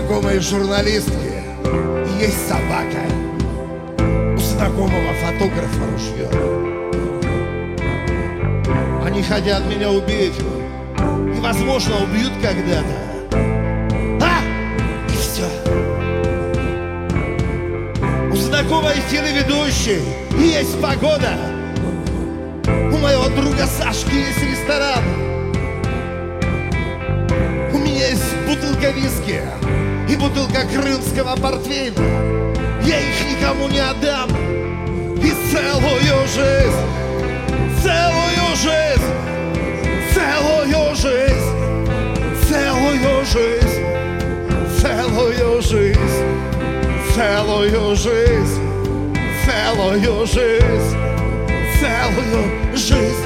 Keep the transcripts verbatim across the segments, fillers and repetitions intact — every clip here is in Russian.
знакомой журналистки есть собака, у знакомого фотографа ружье. Они хотят меня убить и, возможно, убьют когда-то. А! И все. У знакомой телеведущей есть погода. У моего друга Сашки есть ресторан. У меня есть бутылка виски и бутылка крымского портвейна. Я их никому не отдам. И целую жизнь, целую жизнь, целую жизнь, целую жизнь, целую жизнь, целую жизнь, целую жизнь, целую жизнь.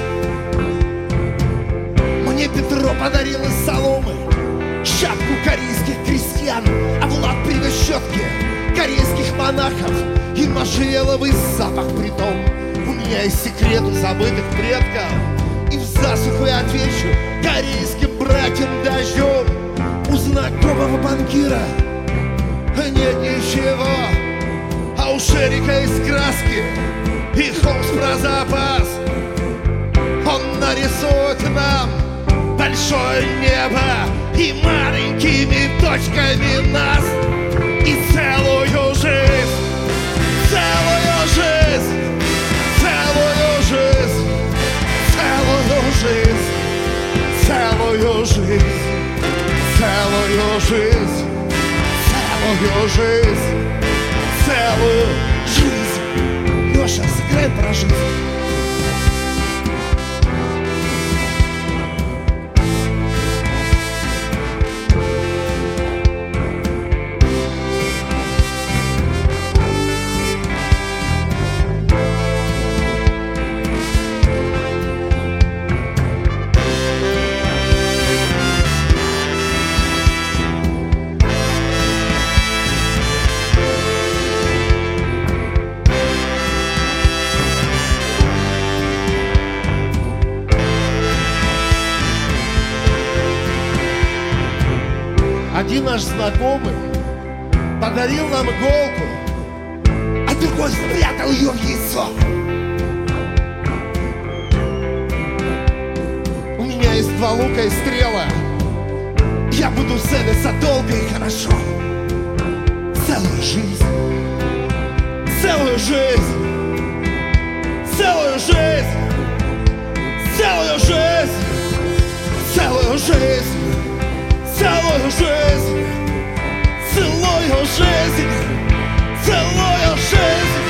Мне Петро подарил из соломы шапку корейских крестьян, а Влад привез щетки корейских монахов и можжевеловый запах притом. У меня есть секрет у забытых предков, и в засуху я отвечу корейским братьям дождем. У знакомого банкира нет ничего, а у Шерика из краски и холст про запас. Он нарисует нам большое небо и маленькими точками нас. И целую жизнь, целую жизнь, целую жизнь, целую жизнь, целую жизнь, целую жизнь, целую жизнь, целую жизнь. Леша, сыграй про жизнь. Один наш знакомый подарил нам иголку, а другой спрятал ее в яйцо. У меня есть два лука и стрела. Я буду целиться долго и хорошо. Целую жизнь, целую жизнь, целую жизнь, целую жизнь, целую жизнь, целую жизнь, целую жизнь, целую жизнь.